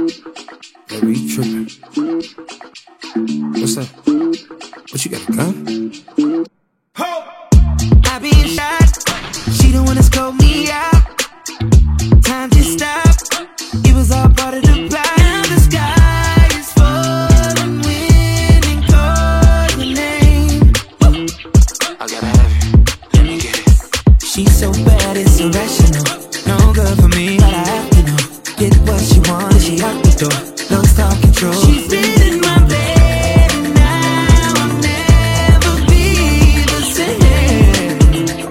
Baby, you tripping. What's up? What, you got a gun? I been shot. She the one that scoped me out. Time to stop. It was all part of the plan. Now the sky is falling, wind and calling name. I gotta have you. Let me get it. She's so bad, it's irrational. No good for me, but I have to know. Get what she wants, she out the door. No stop control. She's been in my bed, and now I'll never be the same.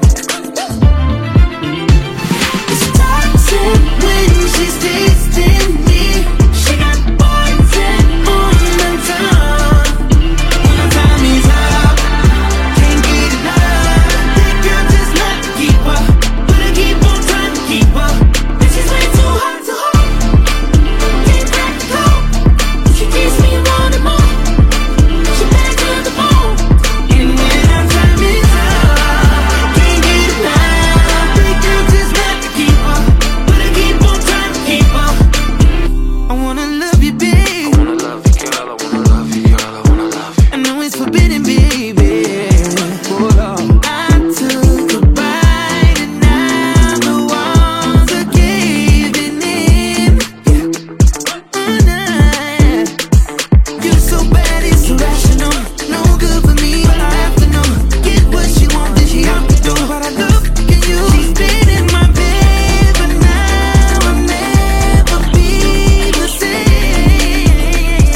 It's toxic when she's tasting me. She got poison on the tongue. When the time is up, can't get enough. That girl just not to keep up, but I keep on trying to keep up. And she's way too hot to hold. Can't crack the code. She gives me more and more. She back to the bone. And when our time is up, can't get enough. That girl just not to keep up, but I keep on trying to keep up. I wanna love you, babe. I wanna love you, girl. I wanna love you, girl. I wanna love you. I know it's forbidden, baby. Hold on. I took a bite and now the walls are caving in. Oh, nah. You're so bad, it's irrational. No good for me, but I have to know. Get what she wants, then she out the door. But I look at you, she's been in my bed, but now I'll never be the same.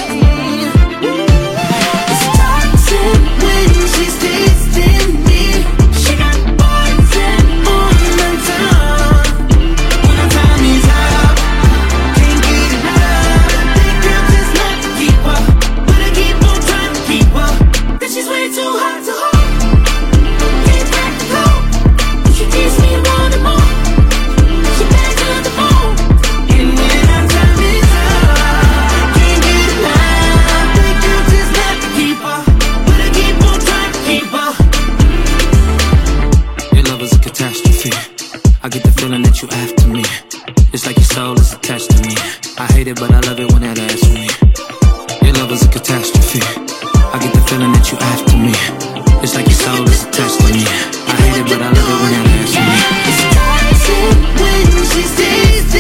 It's toxic when she's tasting me. She got poison on the tongue. When the time is up, can't get enough. That girl just not to keep up, but I keep on trying to keep up. That she's way too hot to hold. Can't crack the code. She gives me more and more. She back to the bone. And when our time is up, can't get enough. That girl just not to keep up, but I keep on trying to keep up. Your love is a catastrophe. I get the feeling that you after me. It's like your soul is attached to me. I hate it, but I love it when that ass for me. Your love is a catastrophe. I get the feeling that you after me. It's like your soul is attached to me. I hate it, but I love it when that ass for me. It's toxic when she's tasting